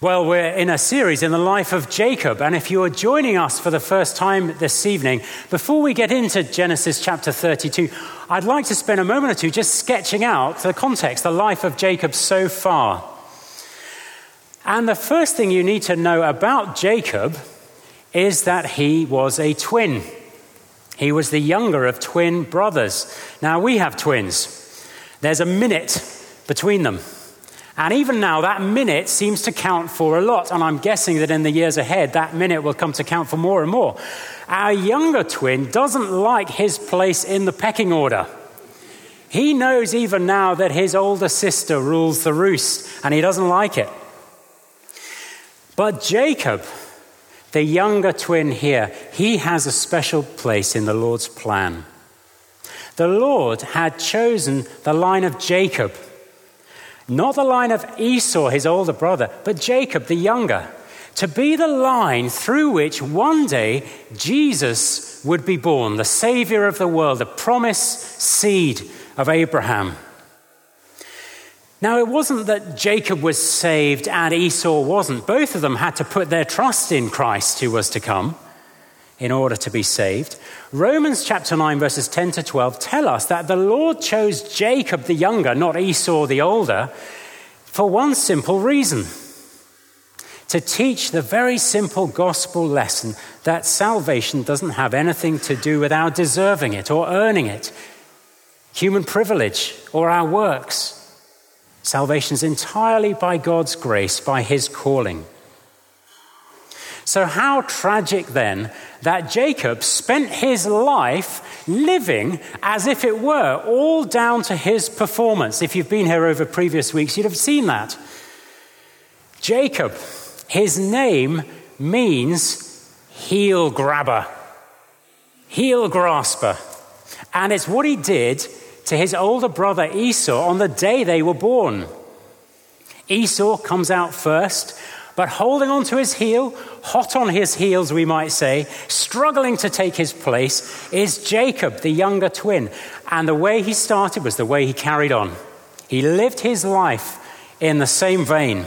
Well, we're in a series in the life of Jacob, and if you are joining us for the first time this evening, before we get into Genesis chapter 32, I'd like to spend a moment or two just sketching out the context, the life of Jacob so far. And the first thing you need to know about Jacob is that he was a twin. He was the younger of twin brothers. Now, we have twins. There's a minute between them. And even now, that minute seems to count for a lot. And I'm guessing that in the years ahead, that minute will come to count for more and more. Our younger twin doesn't like his place in the pecking order. He knows even now that his older sister rules the roost, and he doesn't like it. But Jacob, the younger twin here, he has a special place in the Lord's plan. The Lord had chosen the line of Jacob, not the line of Esau, his older brother, but Jacob, the younger, to be the line through which one day Jesus would be born, the Savior of the world, the promised seed of Abraham. Now, it wasn't that Jacob was saved and Esau wasn't. Both of them had to put their trust in Christ who was to come in order to be saved. Romans chapter 9, verses 10 to 12 tell us that the Lord chose Jacob the younger, not Esau the older, for one simple reason: to teach the very simple gospel lesson that salvation doesn't have anything to do with our deserving it or earning it, human privilege or our works. Salvation is entirely by God's grace, by his calling. So how tragic then that Jacob spent his life living as if it were all down to his performance. If you've been here over previous weeks, you'd have seen that. Jacob, his name means heel grabber, heel grasper. And it's what he did to his older brother Esau on the day they were born. Esau comes out first, but holding on to his heel, hot on his heels, we might say, struggling to take his place, is Jacob, the younger twin. And the way he started was the way he carried on. He lived his life in the same vein.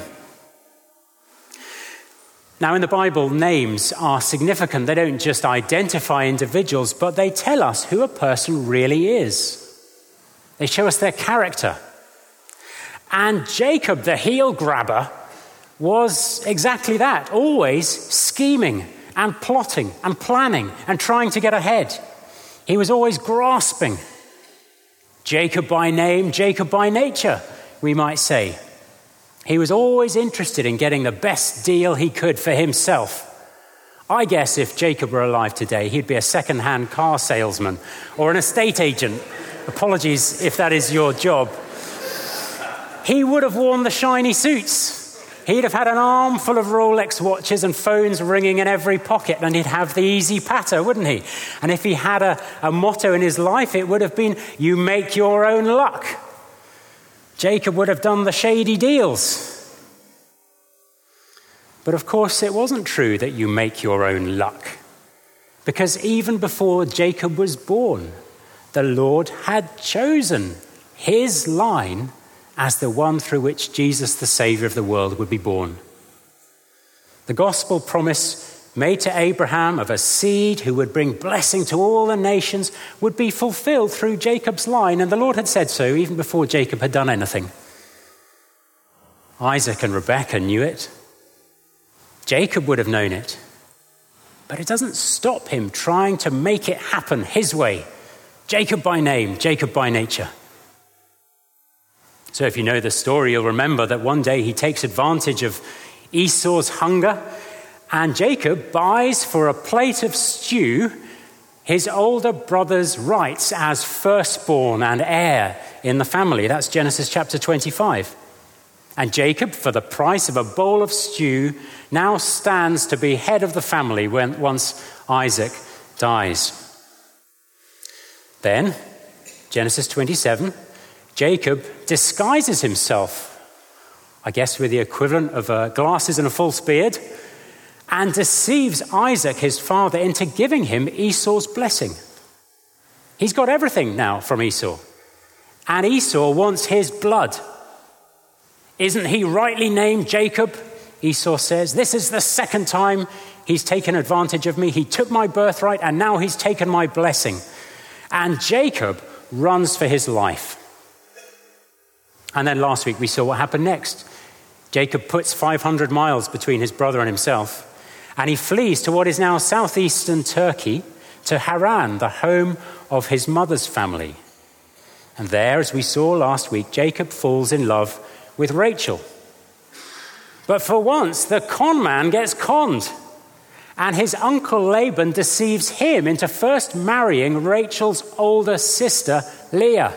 Now, in the Bible, names are significant. They don't just identify individuals, but they tell us who a person really is. They show us their character. And Jacob, the heel grabber, was exactly that, always scheming and plotting and planning and trying to get ahead. He was always grasping. Jacob by name, Jacob by nature, we might say. He was always interested in getting the best deal he could for himself. I guess if Jacob were alive today, he'd be a second-hand car salesman or an estate agent. Apologies if that is your job. He would have worn the shiny suits. He'd have had an armful of Rolex watches and phones ringing in every pocket, and he'd have the easy patter, wouldn't he? And if he had a motto in his life, it would have been, you make your own luck. Jacob would have done the shady deals. But of course, it wasn't true that you make your own luck, because even before Jacob was born, the Lord had chosen his line as the one through which Jesus, the Savior of the world, would be born. The gospel promise made to Abraham of a seed who would bring blessing to all the nations would be fulfilled through Jacob's line, and the Lord had said so even before Jacob had done anything. Isaac and Rebekah knew it. Jacob would have known it. But it doesn't stop him trying to make it happen his way. Jacob by name, Jacob by nature. So if you know the story, you'll remember that one day he takes advantage of Esau's hunger, and Jacob buys for a plate of stew his older brother's rights as firstborn and heir in the family. That's Genesis chapter 25. And Jacob, for the price of a bowl of stew, now stands to be head of the family once Isaac dies. Then, Genesis 27, Jacob disguises himself, I guess with the equivalent of glasses and a false beard, and deceives Isaac, his father, into giving him Esau's blessing. He's got everything now from Esau, and Esau wants his blood. Isn't he rightly named Jacob? Esau says. This is the second time he's taken advantage of me. He took my birthright and now he's taken my blessing. And Jacob runs for his life. And then last week we saw what happened next. Jacob puts 500 miles between his brother and himself, and he flees to what is now southeastern Turkey, to Haran, the home of his mother's family. And there, as we saw last week, Jacob falls in love with Rachel. But for once, the con man gets conned, and his uncle Laban deceives him into first marrying Rachel's older sister, Leah.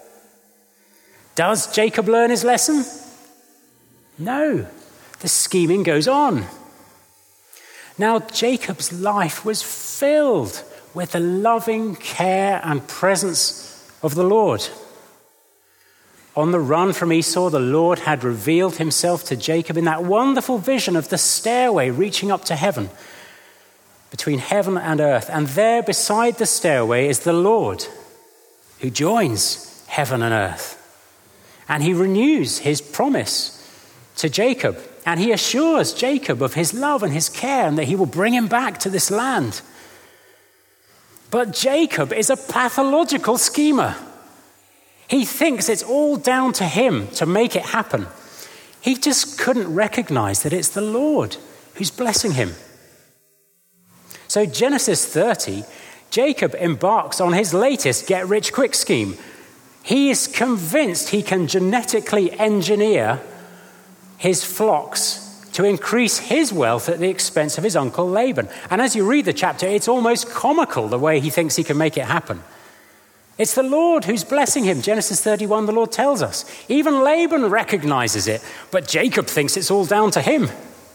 Does Jacob learn his lesson? No, the scheming goes on. Now, Jacob's life was filled with the loving care and presence of the Lord. On the run from Esau, the Lord had revealed himself to Jacob in that wonderful vision of the stairway reaching up to heaven, between heaven and earth. And there beside the stairway is the Lord, who joins heaven and earth. And he renews his promise to Jacob. And he assures Jacob of his love and his care and that he will bring him back to this land. But Jacob is a pathological schemer. He thinks it's all down to him to make it happen. He just couldn't recognize that it's the Lord who's blessing him. So Genesis 30, Jacob embarks on his latest get-rich-quick scheme. He is convinced he can genetically engineer his flocks to increase his wealth at the expense of his uncle Laban. And as you read the chapter, it's almost comical the way he thinks he can make it happen. It's the Lord who's blessing him. Genesis 31, the Lord tells us. Even Laban recognizes it, but Jacob thinks it's all down to him.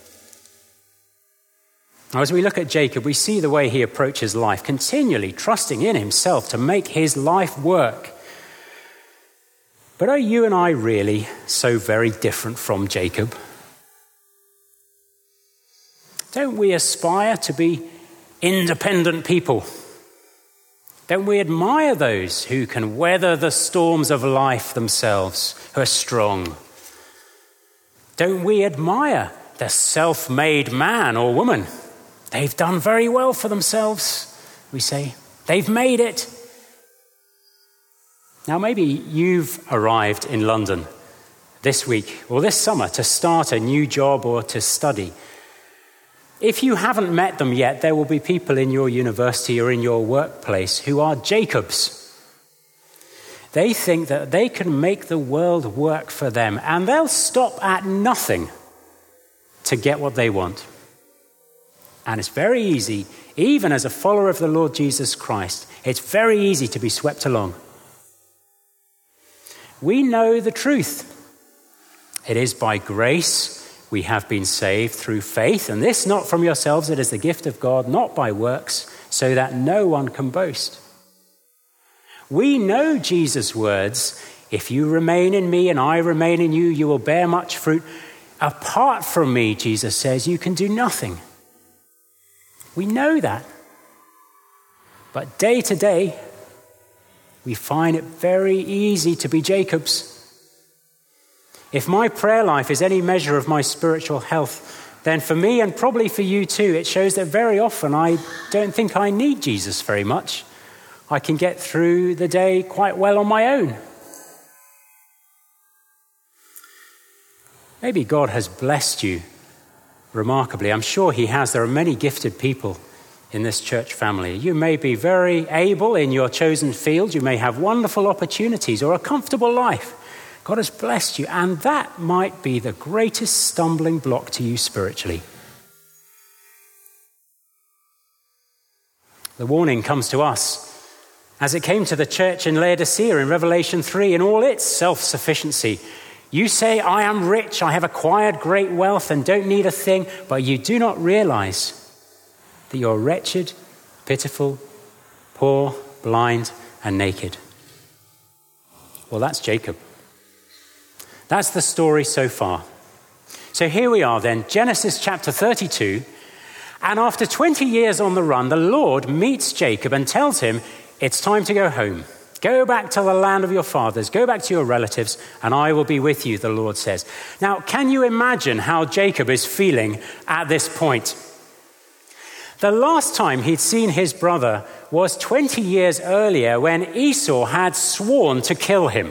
Now, as we look at Jacob, we see the way he approaches life, continually trusting in himself to make his life work. But are you and I really so very different from Jacob? Don't we aspire to be independent people? Don't we admire those who can weather the storms of life themselves, who are strong? Don't we admire the self-made man or woman? They've done very well for themselves, we say. They've made it. Now, maybe you've arrived in London this week or this summer to start a new job or to study. If you haven't met them yet, there will be people in your university or in your workplace who are Jacobs. They think that they can make the world work for them, and they'll stop at nothing to get what they want. And it's very easy, even as a follower of the Lord Jesus Christ, it's very easy to be swept along. We know the truth. It is by grace we have been saved through faith, and this not from yourselves, it is the gift of God, not by works, so that no one can boast. We know Jesus' words, if you remain in me and I remain in you, you will bear much fruit. Apart from me, Jesus says, you can do nothing. We know that. But day to day, we find it very easy to be Jacobs. If my prayer life is any measure of my spiritual health, then for me and probably for you too, it shows that very often I don't think I need Jesus very much. I can get through the day quite well on my own. Maybe God has blessed you remarkably. I'm sure he has. There are many gifted people in this church family. You may be very able in your chosen field. You may have wonderful opportunities or a comfortable life. God has blessed you, and that might be the greatest stumbling block to you spiritually. The warning comes to us as it came to the church in Laodicea in Revelation 3 in all its self-sufficiency. You say, I am rich, I have acquired great wealth and don't need a thing, but you do not realize that you're wretched, pitiful, poor, blind, and naked. Well, that's Jacob. That's the story so far. So here we are then, Genesis chapter 32, and after 20 years on the run, the Lord meets Jacob and tells him, it's time to go home. Go back to the land of your fathers, go back to your relatives, and I will be with you, the Lord says. Now, can you imagine how Jacob is feeling at this point? The last time he'd seen his brother was 20 years earlier when Esau had sworn to kill him.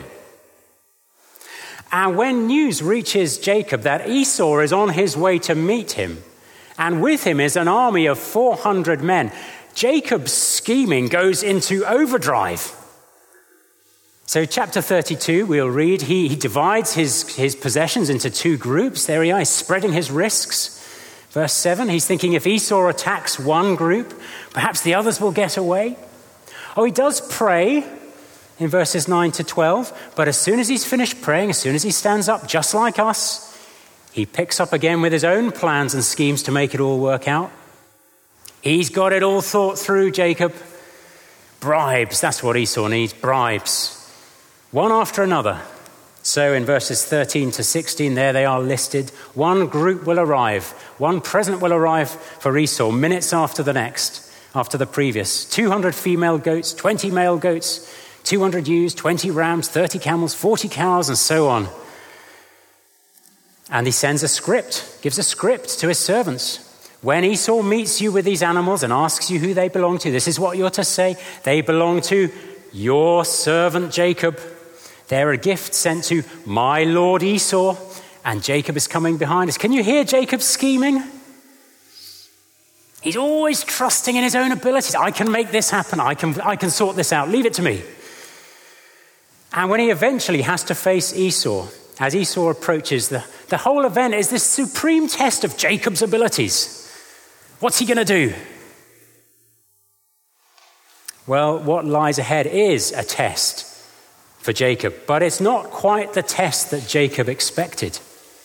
And when news reaches Jacob that Esau is on his way to meet him, and with him is an army of 400 men, Jacob's scheming goes into overdrive. So chapter 32, we'll read, he divides his possessions into two groups. There he is, spreading his risks. Verse 7, he's thinking if Esau attacks one group, perhaps the others will get away. Oh, he does pray in verses 9 to 12, but as soon as he's finished praying, as soon as he stands up, just like us, he picks up again with his own plans and schemes to make it all work out. He's got it all thought through, Jacob. Bribes, that's what Esau needs, bribes. One after another. So in verses 13 to 16, there they are listed. One group will arrive. One present will arrive for Esau minutes after the next, after the previous. 200 female goats, 20 male goats, 200 ewes, 20 rams, 30 camels, 40 cows, and so on. And he sends a script, gives a script to his servants. When Esau meets you with these animals and asks you who they belong to, this is what you're to say. They belong to your servant Jacob. They're a gift sent to my lord Esau, and Jacob is coming behind us. Can you hear Jacob scheming? He's always trusting in his own abilities. I can make this happen. I can sort this out. Leave it to me. And when he eventually has to face Esau, as Esau approaches, the whole event is this supreme test of Jacob's abilities. What's he going to do? Well, what lies ahead is a test for Jacob, but it's not quite the test that Jacob expected.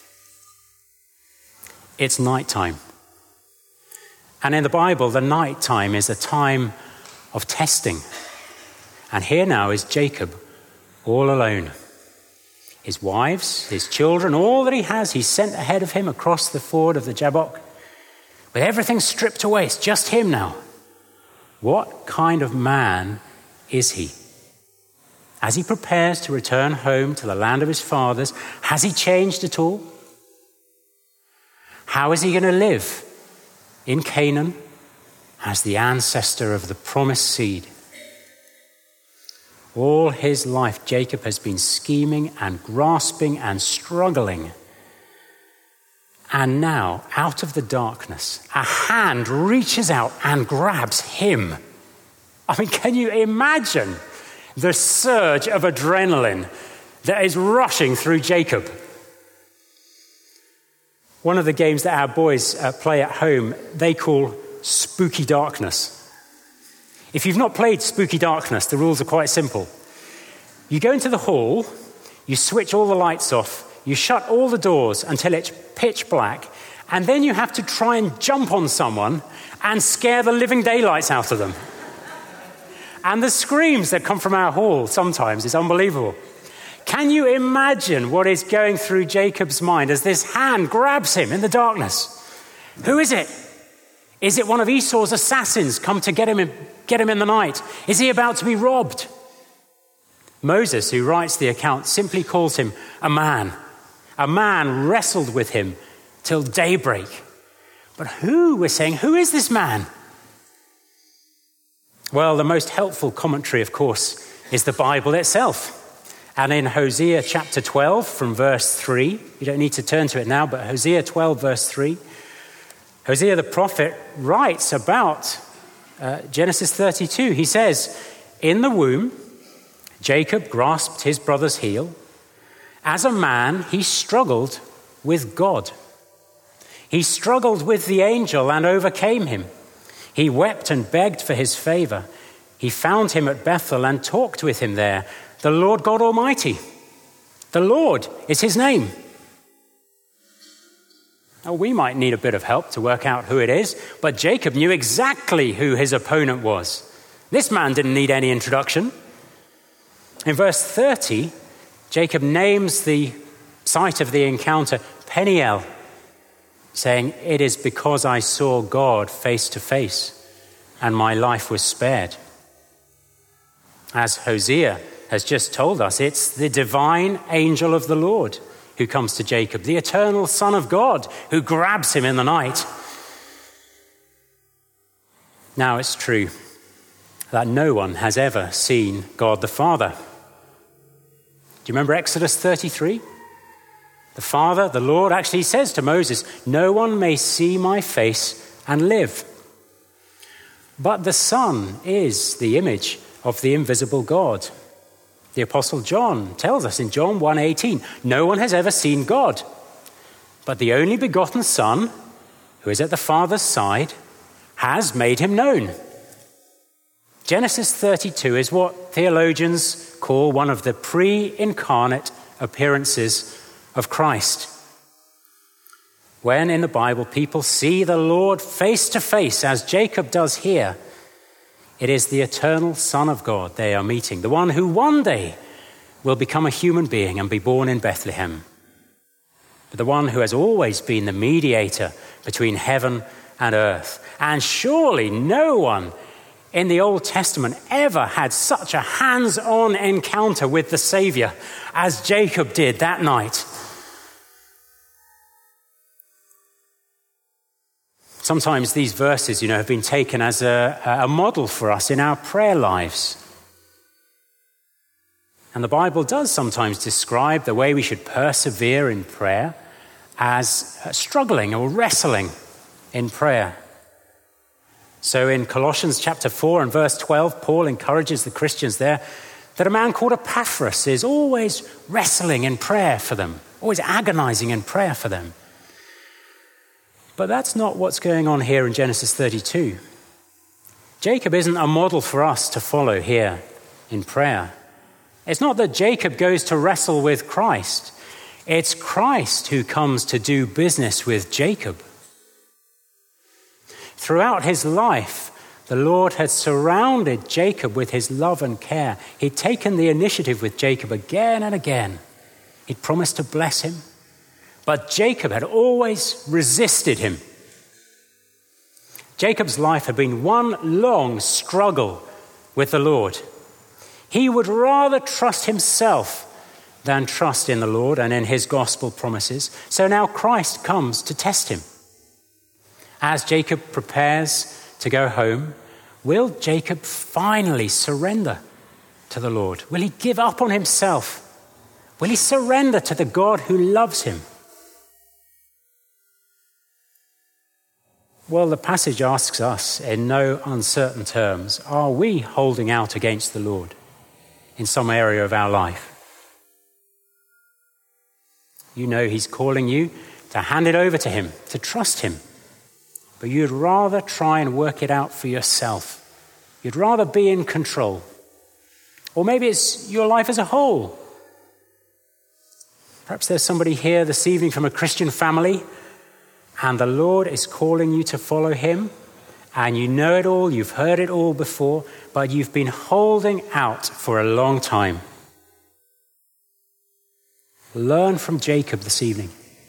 It's nighttime. And in the Bible, the nighttime is a time of testing. And here now is Jacob all alone. His wives, his children, all that he has, he's sent ahead of him across the ford of the Jabbok. With everything stripped away, it's just him now. What kind of man is he? As he prepares to return home to the land of his fathers, has he changed at all? How is he going to live in Canaan as the ancestor of the promised seed? All his life, Jacob has been scheming and grasping and struggling. And now, out of the darkness, a hand reaches out and grabs him. I mean, can you imagine the surge of adrenaline that is rushing through Jacob? One of the games that our boys play at home, they call Spooky Darkness. If you've not played Spooky Darkness, the rules are quite simple. You go into the hall, you switch all the lights off, you shut all the doors until it's pitch black, and then you have to try and jump on someone and scare the living daylights out of them. And the screams that come from our hall sometimes is unbelievable. Can you imagine what is going through Jacob's mind as this hand grabs him in the darkness? Who is it? Is it one of Esau's assassins come to get him in the night? Is he about to be robbed? Moses, who writes the account, simply calls him a man. A man wrestled with him till daybreak. But we're saying, who is this man? Well, the most helpful commentary, of course, is the Bible itself. And in Hosea chapter 12 from verse 3, you don't need to turn to it now, but Hosea 12 verse 3, Hosea the prophet writes about Genesis 32. He says, in the womb, Jacob grasped his brother's heel. As a man, he struggled with God. He struggled with the angel and overcame him. He wept and begged for his favor. He found him at Bethel and talked with him there. The Lord God Almighty. The Lord is his name. Now, we might need a bit of help to work out who it is, but Jacob knew exactly who his opponent was. This man didn't need any introduction. In verse 30, Jacob names the site of the encounter Peniel, saying, it is because I saw God face to face and my life was spared. As Hosea has just told us, it's the divine angel of the Lord who comes to Jacob, the eternal Son of God who grabs him in the night. Now it's true that no one has ever seen God the Father. Do you remember Exodus 33? The Father, the Lord, actually says to Moses, "No one may see my face and live." But the Son is the image of the invisible God. The Apostle John tells us in John 1:18, "No one has ever seen God, but the only begotten Son, who is at the Father's side, has made him known." Genesis 32 is what theologians call one of the pre-incarnate appearances of Christ. When in the Bible people see the Lord face to face, as Jacob does here, it is the eternal Son of God they are meeting, the one who one day will become a human being and be born in Bethlehem, but the one who has always been the mediator between heaven and earth. And surely no one in the Old Testament ever had such a hands-on encounter with the Savior as Jacob did that night. Sometimes these verses, have been taken as a model for us in our prayer lives. And the Bible does sometimes describe the way we should persevere in prayer as struggling or wrestling in prayer. So in Colossians chapter 4 and verse 12, Paul encourages the Christians there that a man called Epaphras is always wrestling in prayer for them, always agonizing in prayer for them. But that's not what's going on here in Genesis 32. Jacob isn't a model for us to follow here in prayer. It's not that Jacob goes to wrestle with Christ. It's Christ who comes to do business with Jacob. Throughout his life, the Lord had surrounded Jacob with his love and care. He'd taken the initiative with Jacob again and again. He'd promised to bless him. But Jacob had always resisted him. Jacob's life had been one long struggle with the Lord. He would rather trust himself than trust in the Lord and in his gospel promises. So now Christ comes to test him. As Jacob prepares to go home, will Jacob finally surrender to the Lord? Will he give up on himself? Will he surrender to the God who loves him? Well, the passage asks us in no uncertain terms, are we holding out against the Lord in some area of our life? You know he's calling you to hand it over to him, to trust him. But you'd rather try and work it out for yourself. You'd rather be in control. Or maybe it's your life as a whole. Perhaps there's somebody here this evening from a Christian family, and the Lord is calling you to follow him, and you know it all, you've heard it all before, but you've been holding out for a long time. Learn from Jacob this evening.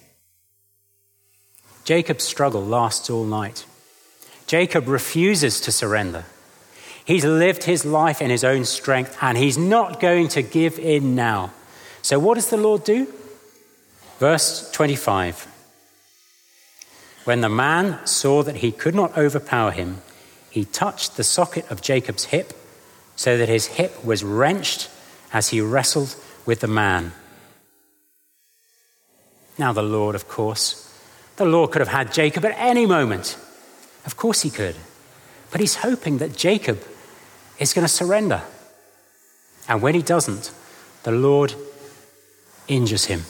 Jacob's struggle lasts all night. Jacob refuses to surrender. He's lived his life in his own strength, and he's not going to give in now. So what does the Lord do? Verse 25. When the man saw that he could not overpower him, he touched the socket of Jacob's hip, so that his hip was wrenched as he wrestled with the man. Now the Lord could have had Jacob at any moment. Of course he could. But he's hoping that Jacob is going to surrender. And when he doesn't, the Lord injures him.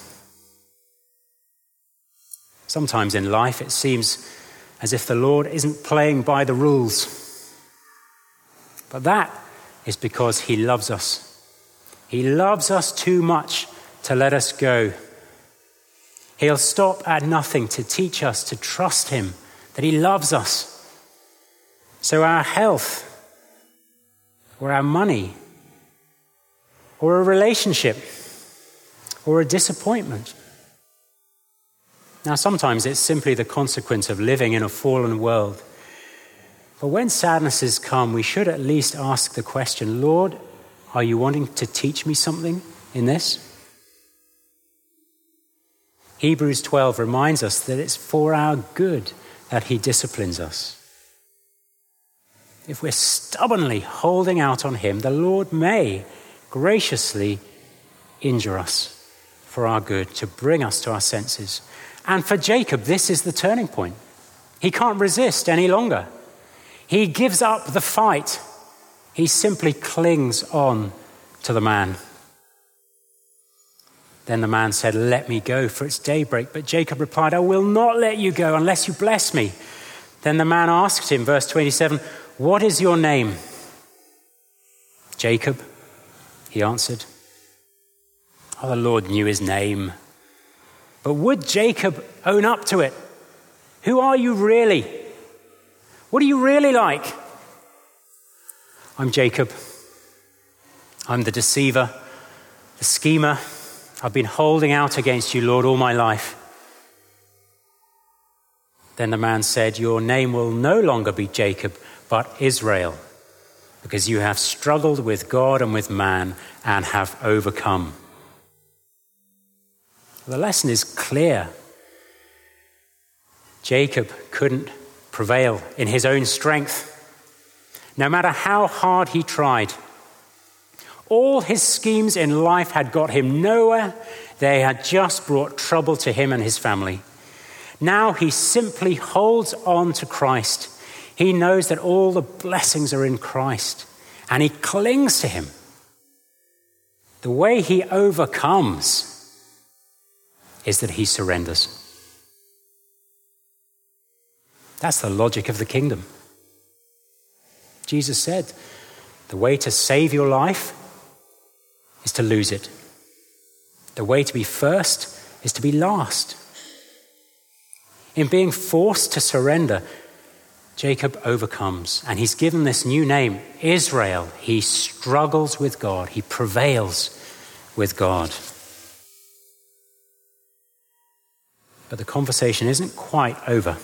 Sometimes in life it seems as if the Lord isn't playing by the rules. But that is because he loves us. He loves us too much to let us go. He'll stop at nothing to teach us to trust him, that he loves us. So our health, or our money, or a relationship, or a disappointment. Now, sometimes it's simply the consequence of living in a fallen world. But when sadnesses come, we should at least ask the question, Lord, Are you wanting to teach me something in this? Hebrews 12 reminds us that it's for our good that he disciplines us. If we're stubbornly holding out on him, the Lord may graciously injure us for our good, to bring us to our senses. And for Jacob, this is the turning point. He can't resist any longer. He gives up the fight. He simply clings on to the man. Then the man said, "Let me go, for it's daybreak." But Jacob replied, "I will not let you go unless you bless me." Then the man asked him, verse 27, "What is your name?" "Jacob," he answered. Oh, the Lord knew his name. But would Jacob own up to it? Who are you really? What are you really like? "I'm Jacob. I'm the deceiver, the schemer. I've been holding out against you, Lord, all my life." Then the man said, "Your name will no longer be Jacob, but Israel, because you have struggled with God and with man and have overcome." The lesson is clear. Jacob couldn't prevail in his own strength, no matter how hard he tried. All his schemes in life had got him nowhere. They had just brought trouble to him and his family. Now he simply holds on to Christ. He knows that all the blessings are in Christ, and he clings to him. The way he overcomes is that he surrenders. That's the logic of the kingdom. Jesus said, the way to save your life is to lose it. The way to be first is to be last. In being forced to surrender, Jacob overcomes, and he's given this new name, Israel. He struggles with God. He prevails with God. But the conversation isn't quite over.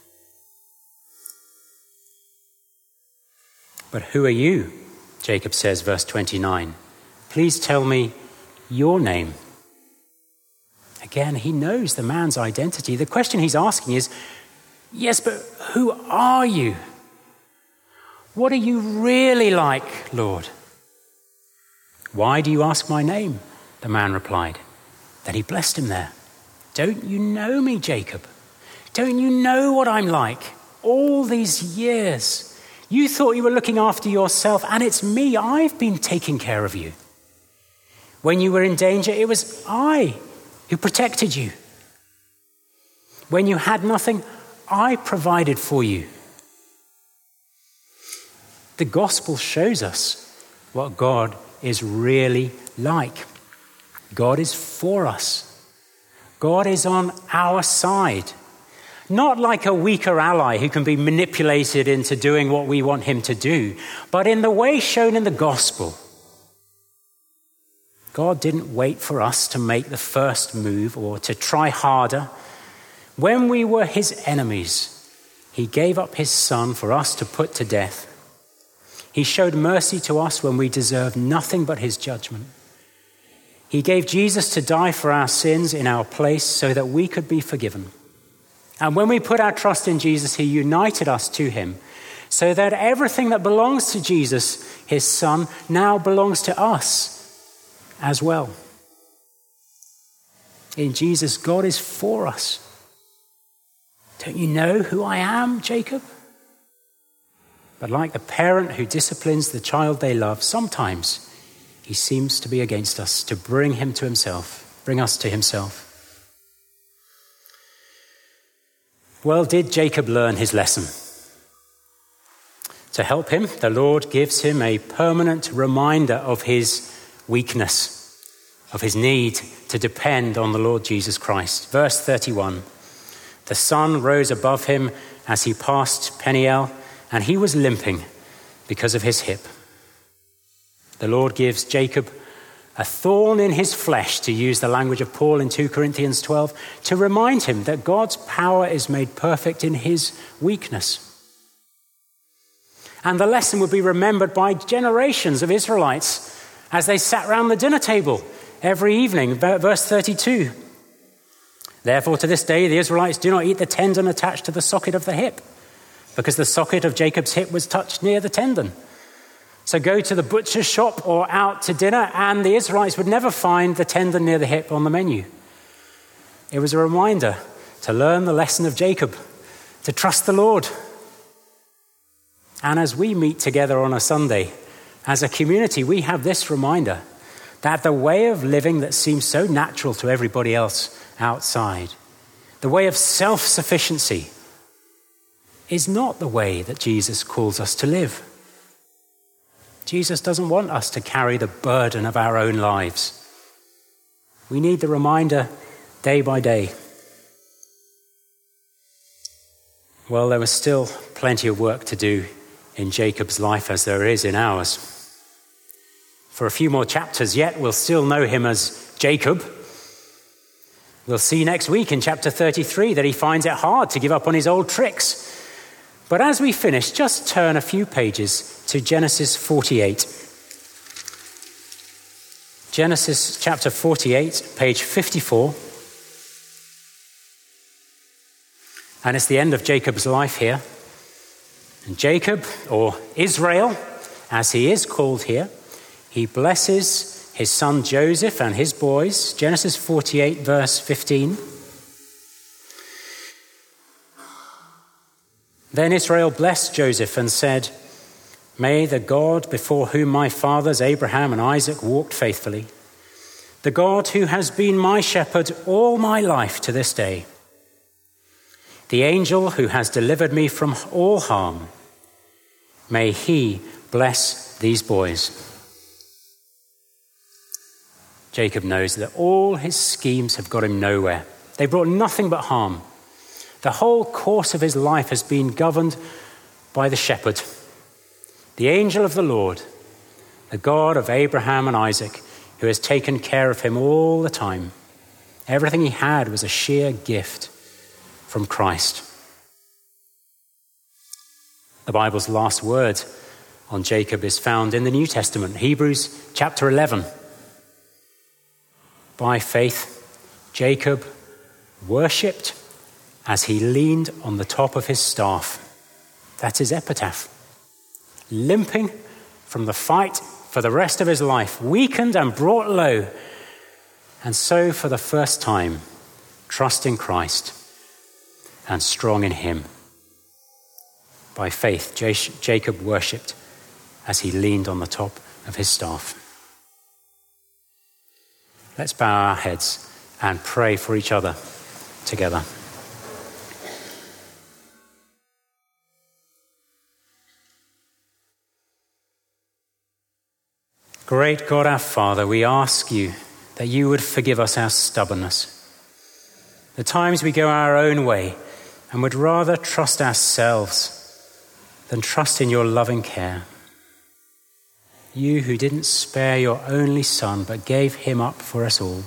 "But who are you?" Jacob says, verse 29. "Please tell me your name." Again, he knows the man's identity. The question he's asking is, yes, but who are you? What are you really like, Lord? "Why do you ask my name?" the man replied. Then he blessed him there. "Don't you know me, Jacob? Don't you know what I'm like? All these years, you thought you were looking after yourself, and it's me. I've been taking care of you. When you were in danger, it was I who protected you. When you had nothing, I provided for you." The gospel shows us what God is really like. God is for us. God is on our side. Not like a weaker ally who can be manipulated into doing what we want him to do, but in the way shown in the gospel. God didn't wait for us to make the first move or to try harder. When we were his enemies, he gave up his son for us to put to death. He showed mercy to us when we deserved nothing but his judgment. He gave Jesus to die for our sins in our place so that we could be forgiven. And when we put our trust in Jesus, he united us to him so that everything that belongs to Jesus, his son, now belongs to us as well. In Jesus, God is for us. Don't you know who I am, Jacob? But like the parent who disciplines the child they love, sometimes he seems to be against us, to bring us to himself. Well, did Jacob learn his lesson? To help him, the Lord gives him a permanent reminder of his weakness, of his need to depend on the Lord Jesus Christ. Verse 31, the sun rose above him as he passed Peniel, and he was limping because of his hip. The Lord gives Jacob a thorn in his flesh, to use the language of Paul in 2 Corinthians 12, to remind him that God's power is made perfect in his weakness. And the lesson would be remembered by generations of Israelites as they sat round the dinner table every evening. Verse 32. Therefore, to this day, the Israelites do not eat the tendon attached to the socket of the hip, because the socket of Jacob's hip was touched near the tendon. So go to the butcher's shop or out to dinner, and the Israelites would never find the tendon near the hip on the menu. It was a reminder to learn the lesson of Jacob, to trust the Lord. And as we meet together on a Sunday, as a community, we have this reminder that the way of living that seems so natural to everybody else outside, the way of self-sufficiency, is not the way that Jesus calls us to live. Jesus doesn't want us to carry the burden of our own lives. We need the reminder day by day. Well, there was still plenty of work to do in Jacob's life as there is in ours. For a few more chapters yet, we'll still know him as Jacob. We'll see next week in chapter 33 that he finds it hard to give up on his old tricks. But as we finish, just turn a few pages to Genesis 48. Genesis chapter 48, page 54. And it's the end of Jacob's life here. And Jacob, or Israel, as he is called here, he blesses his son Joseph and his boys. Genesis 48, verse 15. Then Israel blessed Joseph and said, "May the God before whom my fathers Abraham and Isaac walked faithfully, the God who has been my shepherd all my life to this day, the angel who has delivered me from all harm, may he bless these boys." Jacob knows that all his schemes have got him nowhere. They brought nothing but harm. The whole course of his life has been governed by the shepherd, the angel of the Lord, the God of Abraham and Isaac, who has taken care of him all the time. Everything he had was a sheer gift from Christ. The Bible's last word on Jacob is found in the New Testament, Hebrews chapter 11. By faith, Jacob worshipped as he leaned on the top of his staff. That's his epitaph. Limping from the fight for the rest of his life, weakened and brought low, and so for the first time, trusting Christ and strong in him. By faith, Jacob worshipped as he leaned on the top of his staff. Let's bow our heads and pray for each other together. Great God, our Father, we ask you that you would forgive us our stubbornness. The times we go our own way and would rather trust ourselves than trust in your loving care. You who didn't spare your only Son but gave him up for us all.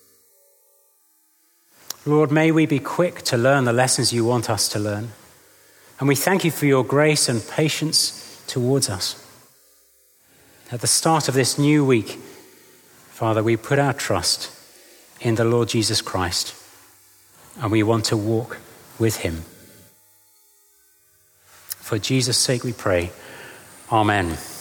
Lord, may we be quick to learn the lessons you want us to learn. And we thank you for your grace and patience towards us. At the start of this new week, Father, we put our trust in the Lord Jesus Christ, and we want to walk with him. For Jesus' sake we pray. Amen.